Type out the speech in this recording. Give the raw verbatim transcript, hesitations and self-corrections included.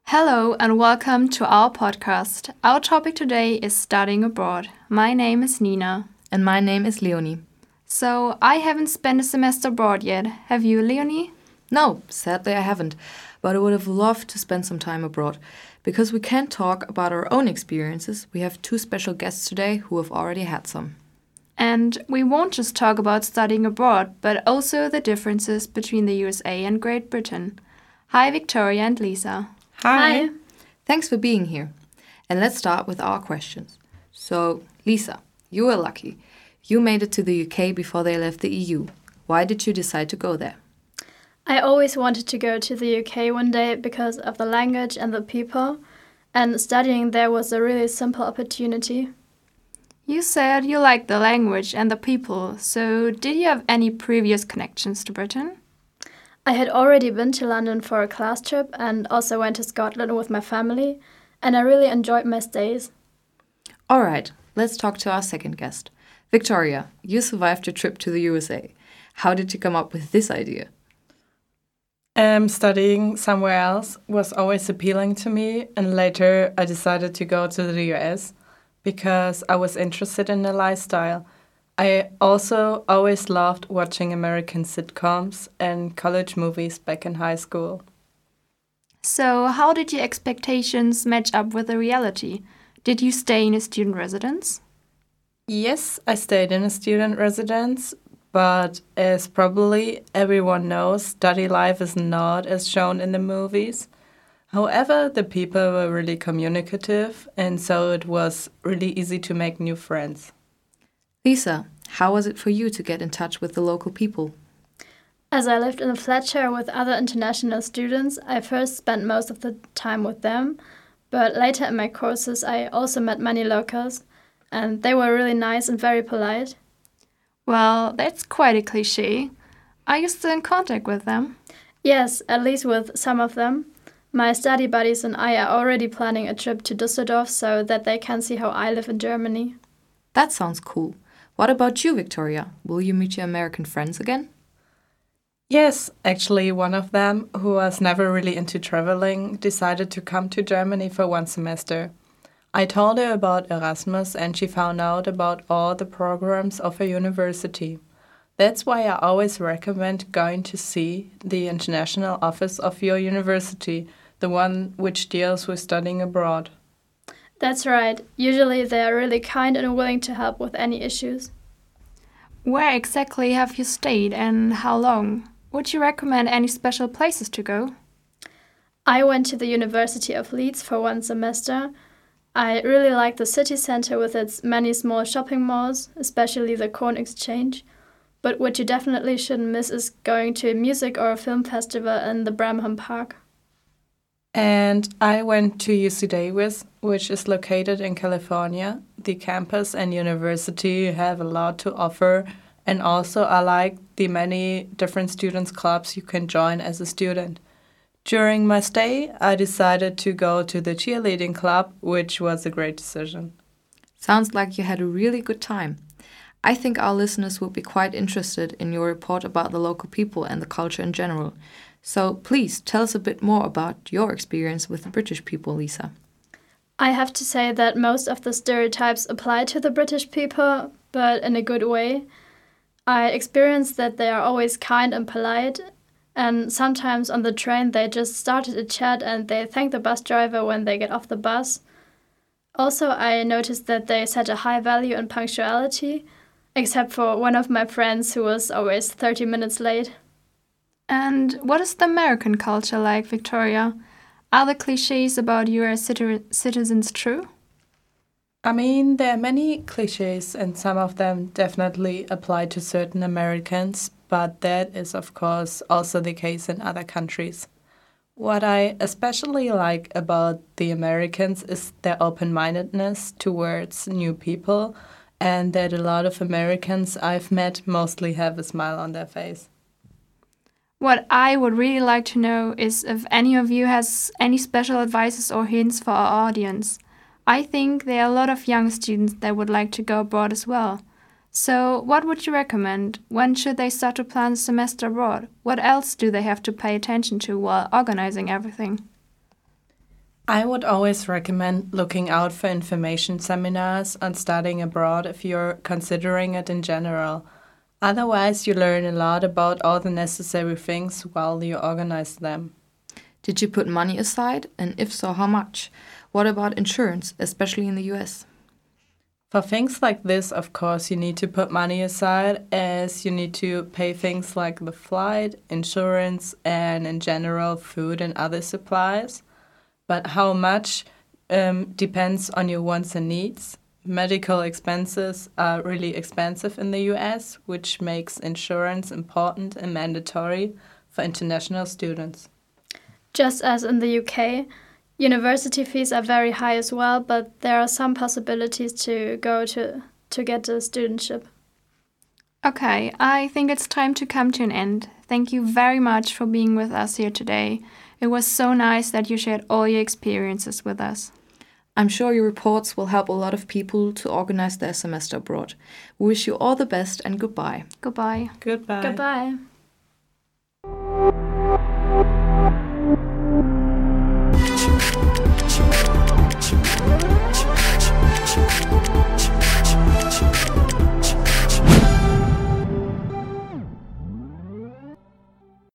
Hello and welcome to our podcast. Our topic today is studying abroad. My name is Nina. And my name is Leonie. So, I haven't spent a semester abroad yet. Have you, Leonie? No, sadly I haven't. But I would have loved to spend some time abroad. Because we can't talk about our own experiences, we have two special guests today who have already had some. And we won't just talk about studying abroad, but also the differences between the U S A and Great Britain. Hi, Victoria and Lisa. Hi. Thanks for being here. And let's start with our questions. So, Lisa, you were lucky. You made it to the U K before they left the E U. Why did you decide to go there? I always wanted to go to the U K one day because of the language and the people, and studying there was a really simple opportunity. You said you liked the language and the people, so did you have any previous connections to Britain? I had already been to London for a class trip and also went to Scotland with my family, and I really enjoyed my stays. All right, let's talk to our second guest. Victoria, you survived your trip to the U S A. How did you come up with this idea? Um, studying somewhere else was always appealing to me, and later I decided to go to the U S because I was interested in the lifestyle. I also always loved watching American sitcoms and college movies back in high school. So, how did your expectations match up with the reality? Did you stay in a student residence? Yes, I stayed in a student residence, but as probably everyone knows, study life is not as shown in the movies. However, the people were really communicative, and so it was really easy to make new friends. Lisa, how was it for you to get in touch with the local people? As I lived in a flat share with other international students, I first spent most of the time with them, but later in my courses I also met many locals, and they were really nice and very polite. Well, that's quite a cliché. Are you still in contact with them? Yes, at least with some of them. My study buddies and I are already planning a trip to Düsseldorf so that they can see how I live in Germany. That sounds cool. What about you, Victoria? Will you meet your American friends again? Yes, actually, one of them, who was never really into traveling, decided to come to Germany for one semester. I told her about Erasmus and she found out about all the programs of her university. That's why I always recommend going to see the international office of your university, the one which deals with studying abroad. That's right. Usually they are really kind and willing to help with any issues. Where exactly have you stayed and how long? Would you recommend any special places to go? I went to the University of Leeds for one semester. I really like the city centre with its many small shopping malls, especially the Corn Exchange. But what you definitely shouldn't miss is going to a music or a film festival in the Bramham Park. And I went to U C Davis, which is located in California. The campus and university have a lot to offer, and also I like the many different students' clubs you can join as a student. During my stay, I decided to go to the cheerleading club, which was a great decision. Sounds like you had a really good time. I think our listeners would be quite interested in your report about the local people and the culture in general. So please tell us a bit more about your experience with the British people, Lisa. I have to say that most of the stereotypes apply to the British people, but in a good way. I experienced that they are always kind and polite, and sometimes on the train they just started a chat and they thank the bus driver when they get off the bus. Also, I noticed that they set a high value on punctuality, except for one of my friends who was always thirty minutes late. And what is the American culture like, Victoria? Are the clichés about U S citi- citizens true? I mean, there are many cliches, and some of them definitely apply to certain Americans, but that is, of course, also the case in other countries. What I especially like about the Americans is their open-mindedness towards new people, and that a lot of Americans I've met mostly have a smile on their face. What I would really like to know is if any of you has any special advices or hints for our audience. I think there are a lot of young students that would like to go abroad as well. So what would you recommend? When should they start to plan a semester abroad? What else do they have to pay attention to while organizing everything? I would always recommend looking out for information seminars on studying abroad if you're considering it in general. Otherwise, you learn a lot about all the necessary things while you organize them. Did you put money aside, and if so, how much? What about insurance, especially in the U S? For things like this, of course, you need to put money aside, as you need to pay things like the flight, insurance, and in general, food and other supplies. But how much um, depends on your wants and needs. Medical expenses are really expensive in the U S, which makes insurance important and mandatory for international students. Just as in the U K, university fees are very high as well, but there are some possibilities to go to to get a studentship. Okay, I think it's time to come to an end. Thank you very much for being with us here today. It was so nice that you shared all your experiences with us. I'm sure your reports will help a lot of people to organize their semester abroad. We wish you all the best and goodbye. Goodbye. Goodbye. Goodbye.